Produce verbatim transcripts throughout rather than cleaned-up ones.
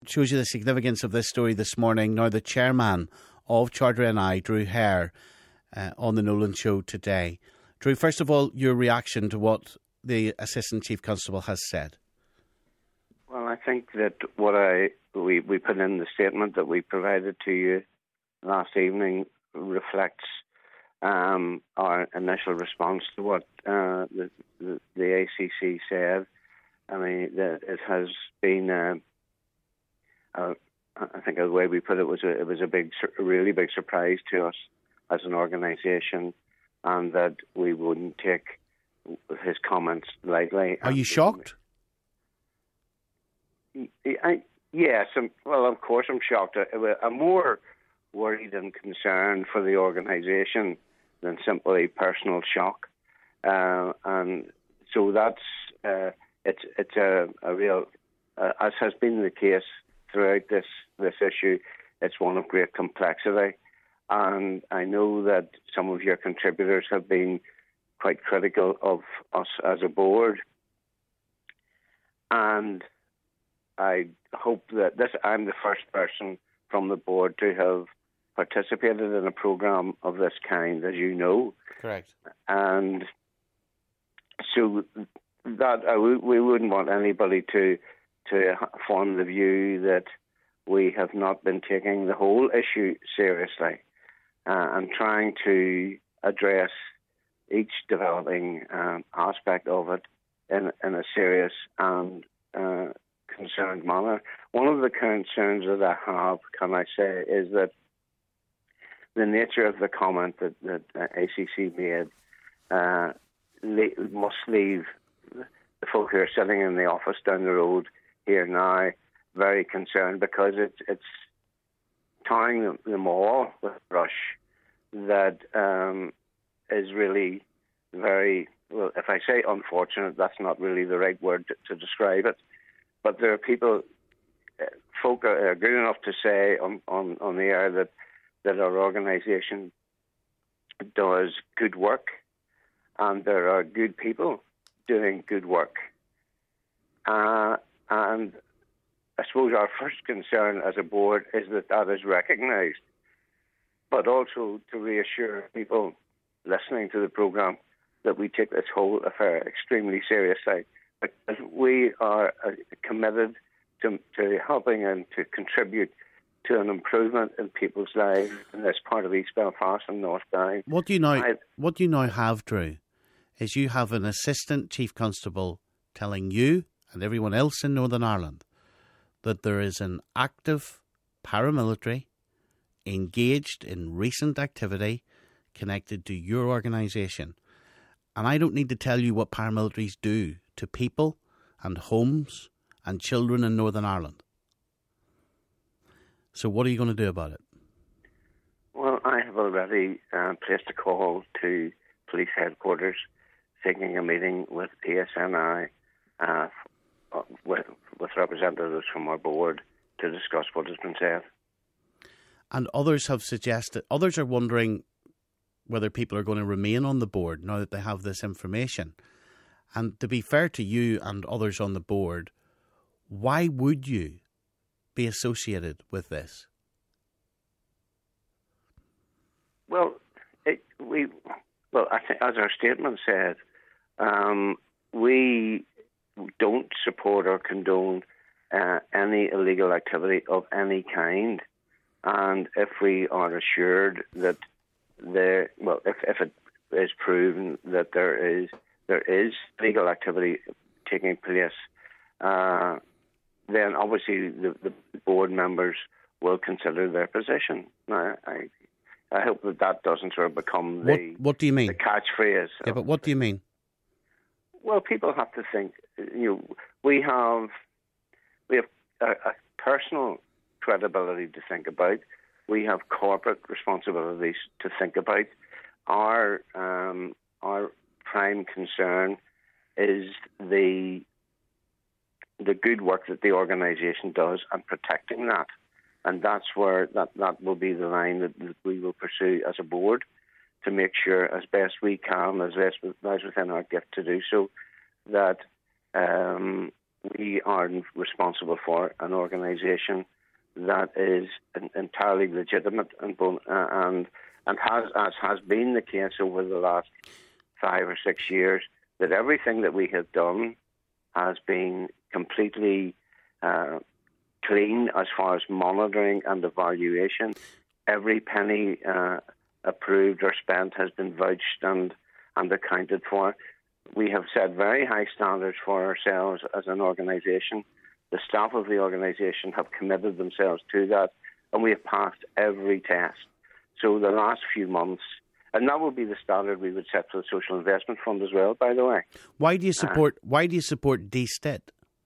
Shows you the significance of this story this morning. Now, the chairman of Charter N I, Drew Hare, uh, on the Nolan Show today. Drew, first of all, your reaction to what the Assistant Chief Constable has said. Well, I think that what I we, we put in the statement that we provided to you last evening reflects um, our initial response to what uh, the, the, the A C C said. I mean, that it has been... Uh, Uh, I think the way we put it was a, it was a big, a really big surprise to us as an organisation, and that we wouldn't take his comments lightly. Are you shocked? I, yes, I'm, well, of course I'm shocked. I, I'm more worried and concerned for the organisation than simply personal shock, uh, and so that's uh, it's it's a, a real, uh, as has been the case throughout this, this issue, it's one of great complexity. And I know that some of your contributors have been quite critical of us as a board. And I hope that this, I'm the first person from the board to have participated in a programme of this kind, as you know. Correct. And so that uh, we, we wouldn't want anybody to to form the view that we have not been taking the whole issue seriously uh, and trying to address each developing um, aspect of it in, in a serious and uh, concerned manner. One of the concerns that I have, can I say, is that the nature of the comment that, that uh, A C C made uh, le- must leave the folk who are sitting in the office down the road here now very concerned, because it's it's tying them, them all with a brush that um, is really very, well, if I say unfortunate, that's not really the right word to, to describe it. But there are people, uh, folk are good enough to say on, on, on the air that, that our organisation does good work, and there are good people doing good work. Uh, And I suppose our first concern as a board is that that is recognised, but also to reassure people listening to the programme that we take this whole affair extremely seriously, because we are uh, committed to, to helping and to contribute to an improvement in people's lives in this part of East Belfast and North Down. What do you now, I, what you now have, Drew, is you have an Assistant Chief Constable telling you and everyone else in Northern Ireland that there is an active paramilitary engaged in recent activity connected to your organisation. And I don't need to tell you what paramilitaries do to people and homes and children in Northern Ireland. So what are you going to do about it? Well, I have already uh, placed a call to police headquarters seeking a meeting with P S N I uh, With, with representatives from our board to discuss what has been said. And others have suggested, others are wondering whether people are going to remain on the board now that they have this information. And to be fair to you and others on the board, why would you be associated with this? Well, it, we, well, I think as our statement said, um, we don't support or condone uh, any illegal activity of any kind. And if we are assured that there, well, if, if it is proven that there is there is illegal activity taking place, uh, then obviously the, the board members will consider their position. Now, I, I hope that that doesn't sort of become the, what, what do you mean? the catchphrase. Yeah, but what do you mean? Well, people have to think. You know, we have we have a, a personal credibility to think about. We have corporate responsibilities to think about. Our um, our prime concern is the the good work that the organisation does and protecting that, and that's where that, that will be the line that, that we will pursue as a board, to make sure as best we can, as best lies within our gift to do so, that um, we are responsible for an organisation that is entirely legitimate and uh, and and has, as has been the case over the last five or six years, that everything that we have done has been completely uh, clean as far as monitoring and evaluation. Every penny uh, approved or spent has been vouched and, and accounted for. We have set very high standards for ourselves as an organisation. The staff of the organisation have committed themselves to that, and we have passed every test. So the last few months, and that will be the standard we would set for the Social Investment Fund as well, by the way. Why do you support? Uh, why do you support D S T I T?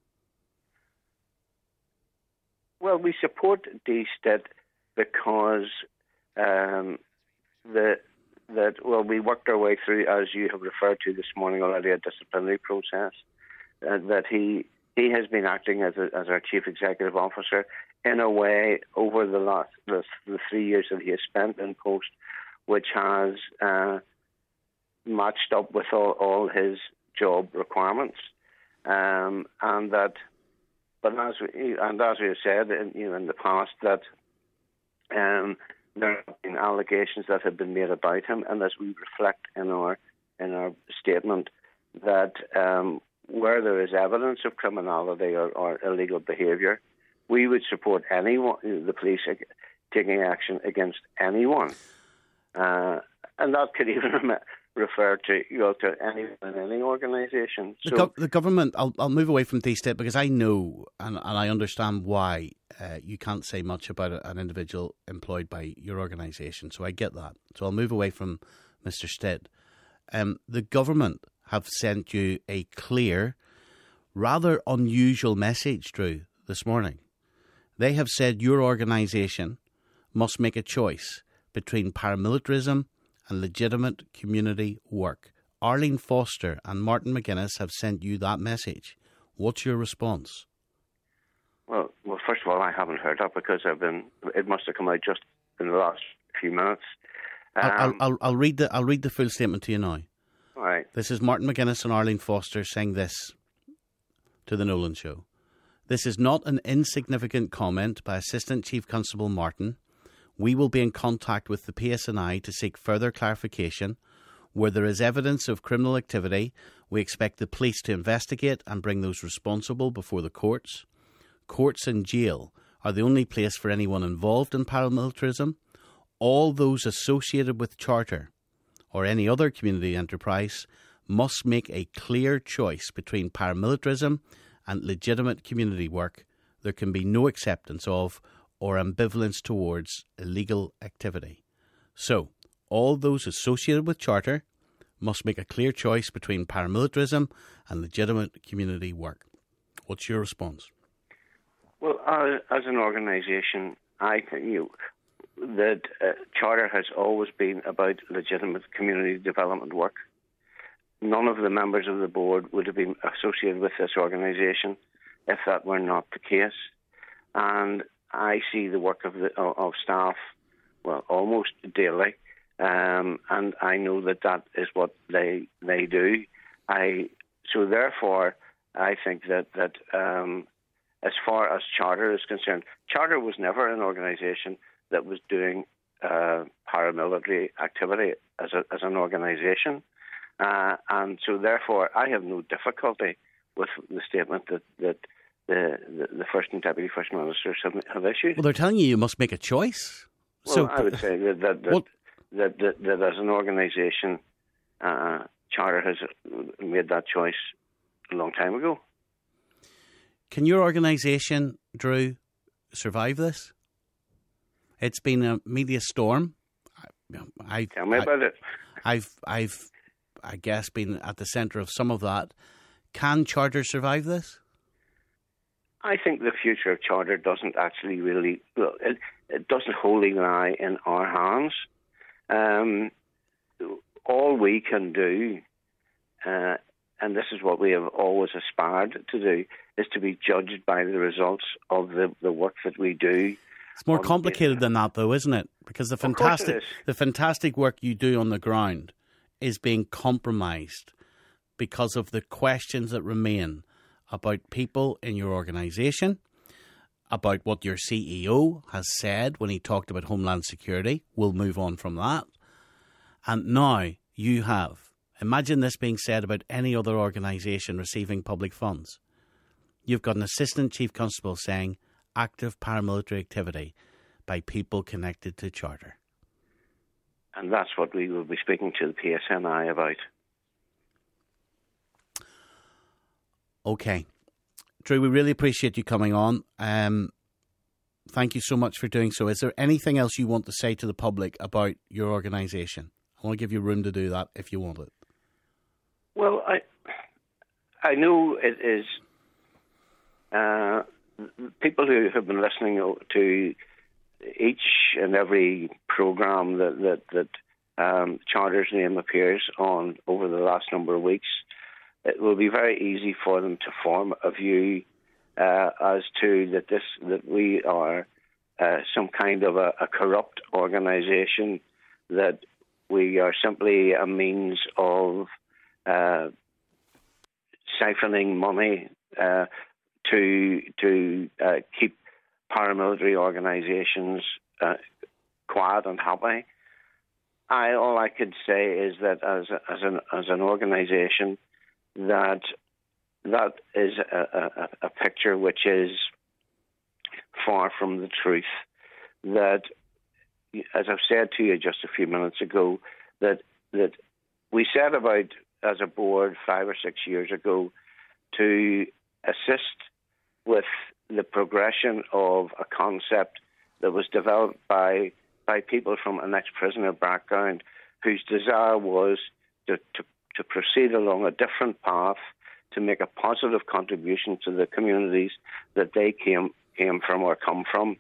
Well, we support D S T I T because um, the that well, we worked our way through, as you have referred to this morning already, a disciplinary process. Uh, that he he has been acting as a, as our chief executive officer in a way over the last the, the three years that he has spent in post, which has uh, matched up with all, all his job requirements, um, and that. But as we, and as we have said, in, you know, in the past, that um, there have been allegations that have been made about him, and as we reflect in our in our statement, that um, where there is evidence of criminality or, or illegal behaviour, we would support anyone, the police taking action against anyone. Uh, and that could even refer to, you know, to anyone in any organisation. The, so, go- the government, I'll, I'll move away from D S T I T because I know and, and I understand why uh, you can't say much about an individual employed by your organisation. So I get that. So I'll move away from Mister Stitt. Um, the government have sent you a clear, rather unusual message, Drew, this morning. They have said your organisation must make a choice between paramilitarism and legitimate community work. Arlene Foster and Martin McGuinness have sent you that message. What's your response? Well, well, first of all, I haven't heard that because I've been. It must have come out just in the last few minutes. Um, I'll, I'll, I'll read the I'll read the full statement to you now. All right. This is Martin McGuinness and Arlene Foster saying this to the Nolan Show. This is not an insignificant comment by Assistant Chief Constable Martin. We will be in contact with the P S N I to seek further clarification. Where there is evidence of criminal activity, we expect the police to investigate and bring those responsible before the courts. Courts and jail are the only place for anyone involved in paramilitarism. All those associated with Charter or any other community enterprise must make a clear choice between paramilitarism and legitimate community work. There can be no acceptance of or ambivalence towards illegal activity. So, all those associated with Charter must make a clear choice between paramilitarism and legitimate community work. What's your response? Well, uh, as an organisation, I think you that uh, Charter has always been about legitimate community development work. None of the members of the board would have been associated with this organisation if that were not the case. And I see the work of the of staff, well, almost daily, um, and I know that that is what they they do. I so therefore I think that that um, as far as Charter is concerned, Charter was never an organisation that was doing uh, paramilitary activity as a, as an organisation, uh, and so therefore I have no difficulty with the statement that that. The, the, the First and Deputy First Ministers have, have issued. Well, they're telling you you must make a choice. Well, so, I would say that that that, well, that, that, that as an organisation, uh, Charter has made that choice a long time ago. Can your organisation, Drew, survive this? It's been a media storm. I, Tell me I, about it. I've, I've, I guess, been at the centre of some of that. Can Charter survive this? I think the future of Charter doesn't actually really, well, it, it doesn't wholly lie in our hands. Um, all we can do, uh, and this is what we have always aspired to do, is to be judged by the results of the, the work that we do. It's more complicated than that, though, isn't it? Because the fantastic, the fantastic work you do on the ground is being compromised because of the questions that remain about people in your organisation, about what your C E O has said when he talked about Homeland Security. We'll move on from that. And now you have, imagine this being said about any other organisation receiving public funds. You've got an Assistant Chief Constable saying active paramilitary activity by people connected to Charter. And that's what we will be speaking to the P S N I about. Okay. Drew, we really appreciate you coming on. Um, thank you so much for doing so. Is there anything else you want to say to the public about your organisation? I want to give you room to do that if you want it. Well, I I know it is uh, people who have been listening to each and every programme that that, that um, Charter's name appears on over the last number of weeks. It will be very easy for them to form a view uh, as to that this that we are uh, some kind of a, a corrupt organisation, that we are simply a means of uh, siphoning money uh, to to uh, keep paramilitary organisations uh, quiet and happy. I all I could say is that as a, as an as an organisation, that that is a, a, a picture which is far from the truth. That, as I've said to you just a few minutes ago, that that we set about as a board five or six years ago to assist with the progression of a concept that was developed by by people from an ex-prisoner background whose desire was to, to to proceed along a different path, to make a positive contribution to the communities that they came came from or come from,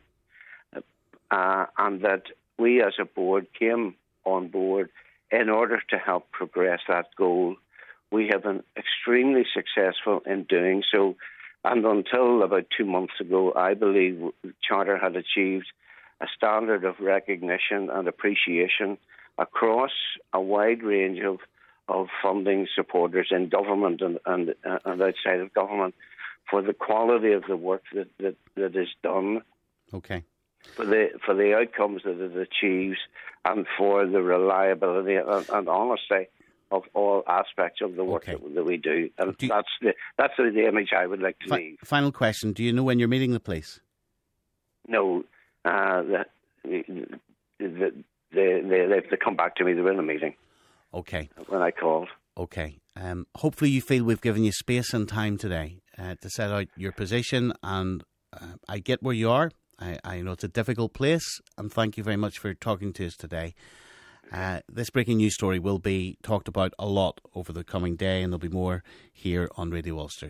uh, and that we as a board came on board in order to help progress that goal. We have been extremely successful in doing so, and until about two months ago, I believe Charter had achieved a standard of recognition and appreciation across a wide range of of funding supporters in government and, and, and outside of government for the quality of the work that, that, that is done. Okay. For the for the outcomes that it achieves, and for the reliability and, and honesty of all aspects of the work okay. that, that we do. And do you, that's the that's the image I would like to fi- leave. Final question. Do you know when you're meeting the police? No. Uh, the, the, the, they, they, they come back to me. They were in a meeting. Okay. When I called. Okay. Um, hopefully you feel we've given you space and time today uh, to set out your position, and uh, I get where you are. I, I know it's a difficult place, and thank you very much for talking to us today. Uh, this breaking news story will be talked about a lot over the coming day, and there'll be more here on Radio Ulster.